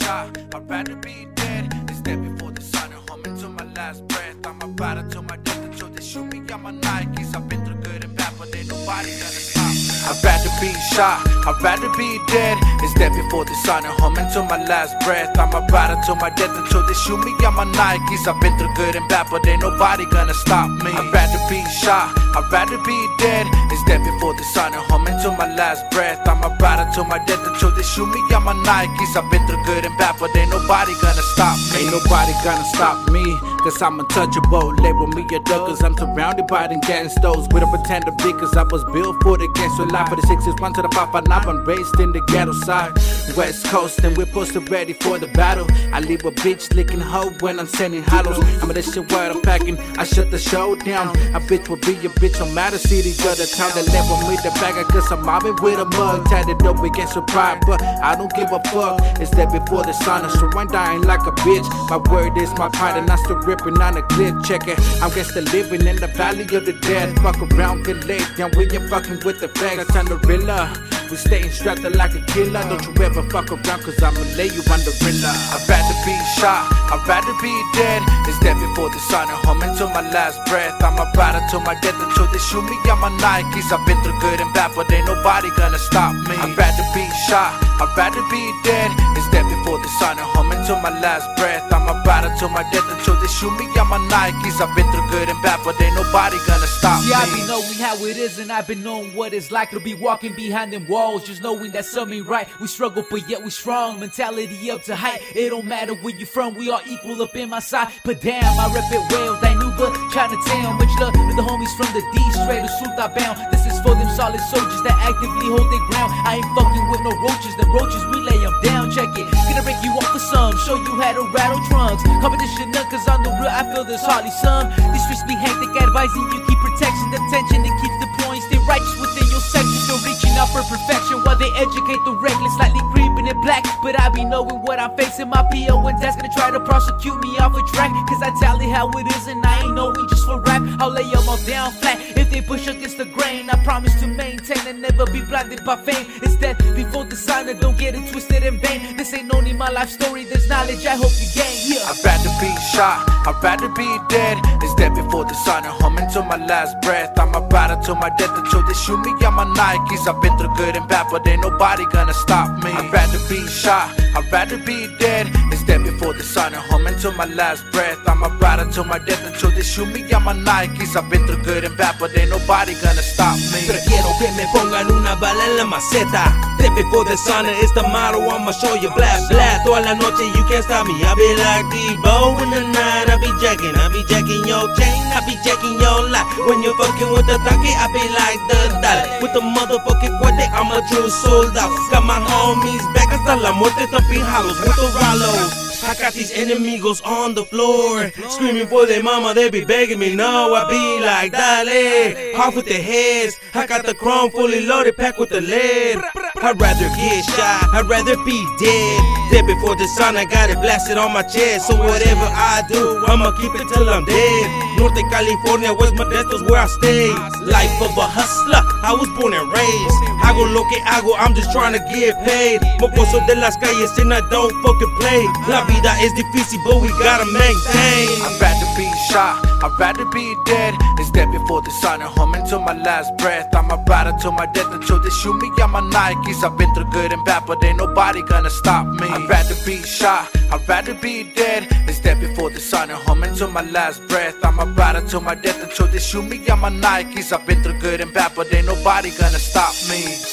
shot. I'd rather be dead than step before the sun and home into my last breath. I'm about it till my death until they shoot me on my Nikes. I've been through good and bad, but ain't nobody gonna stop me. I'd rather be shot, I'd rather be dead than step before the sun and home into my last breath. I'm about it till my death until they shoot me on my Nikes. I've been through good and bad, but ain't nobody gonna stop me. I'd rather be shot, I'd rather be dead than step before the sun and home into my last breath. I'm about it till my death until they shoot me on my Nikes. I've been through good and bad, but ain't nobody gonna stop me. Ain't nobody gonna stop me, cause I'm untouchable. Label me a dog, cause I'm surrounded by them gangsters. We don't pretend to be, cause I was built for the gangster life. For the 6 1 to the 5 5 9, I'm raised in the ghetto side, West Coast, and we're posted ready for the battle. I leave a bitch licking hoe when I'm sending hollows. I'm this shit what I'm packing, I shut the show down. A bitch will be a bitch, no matter city, go to town. They level me the bag, cause I'm mobbing with a mug. Tatted up against a pride, but I don't give a fuck. It's that before the sun, so I'm dying like a bitch. My word is my pride, and I still ripping on the clip. Check it, I'm just living in the valley of the dead. Fuck around, get laid down when you're fucking with the facts. I turn the Rilla, we staying strapped like a killer. Don't you ever fuck around, cause I'ma lay you on the Rilla. I'd rather be shot, I'd rather be dead than step before the sun and home until my last breath. I'm about it till my death until they shoot me on my Nikes. I've been through good and bad, but ain't nobody gonna stop me. I'd rather be shot, I'd rather be dead than step before the sun and home until my last breath. I'm about it till my death until they shoot me on my Nikes. I've been through good and bad, but ain't nobody gonna stop me. See, I be knowing how it is, and I've been knowing what it's like to be walking behind them walls, just knowing that some ain't right. We struggle, but yet we strong. Mentality up to height. It don't matter where you from, we all equal up in my side. But damn, I rep it well. Danuba, Chinatown. Much love to the homies from the D, straight to Sulta bound. This is for them solid soldiers that actively hold their ground. I ain't fucking with no roaches. The roaches, we lay them down. Check it. Gonna break you off for some. Show you how to rattle drums. Competition none, cause on the real, I feel there's hardly some. These streets be hectic, advising you keep protection, attention, and keep deploying. Stay righteous within your section. Still reaching out for perfection while they educate the reckless, slightly creeping it black. But I be knowing what I'm facing. My PO and that's gonna try to prosecute me off a track, cause I tell it how it is and I ain't knowing just for rap. I'll lay them all down flat if they push against the grain. I promise to maintain and never be blinded by fame. It's that before the sign, and don't get it twisted in vain. This ain't only my life story, there's knowledge I hope you gain. Yeah. I'd rather be shot, I'd rather be dead than step before the sun and home until my last breath. I'm about it till my death until they shoot me on my Nikes. I've been through good and bad, but ain't nobody gonna stop me. I'd rather be shot, I'd rather be dead than step before the sun and home until my last breath. I'm about it till my death until they shoot me on my Nikes. I've been through good and bad, but ain't nobody gonna stop me. Prefiero que me pongan una bala en la maceta. Step before the sun is the motto, I'ma show you blah blah. Toda la noche you can't stop me. I be like Debo in the night. I be jacking your chain. I be checking your life. When you're fucking with the tanque, I be like the dale. With the motherfucking cuate, I'm a true soldier. Got my homies back hasta la muerte, thumping hollows with the Rollos. I got these enemigos on the floor, screaming for their mama, they be begging me, no, I be like, dale, off with their heads. I got the chrome fully loaded, packed with the lead. I'd rather get shot, I'd rather be dead. Dead before the sun, I got it blasted on my chest. So whatever I do, I'ma keep it till I'm dead. Norte California, West Modesto's where I stay. Life of a hustler, I was born and raised. Hago lo que hago, I'm just trying to get paid. Mocoso de las calles and I don't fucking play. La vida es difícil, but we gotta maintain. I'd rather be shot, I'd rather be dead than step before the sun and home until my last breath. I'm about it till my death until they shoot me on my Nikes. I've been through good and bad, but ain't nobody gonna stop me. I'd rather be shot, I'd rather be dead than step before the sun and home until my last breath. I'm about it till my death until they shoot me on my Nikes. I've been through good and bad, but ain't nobody gonna stop me.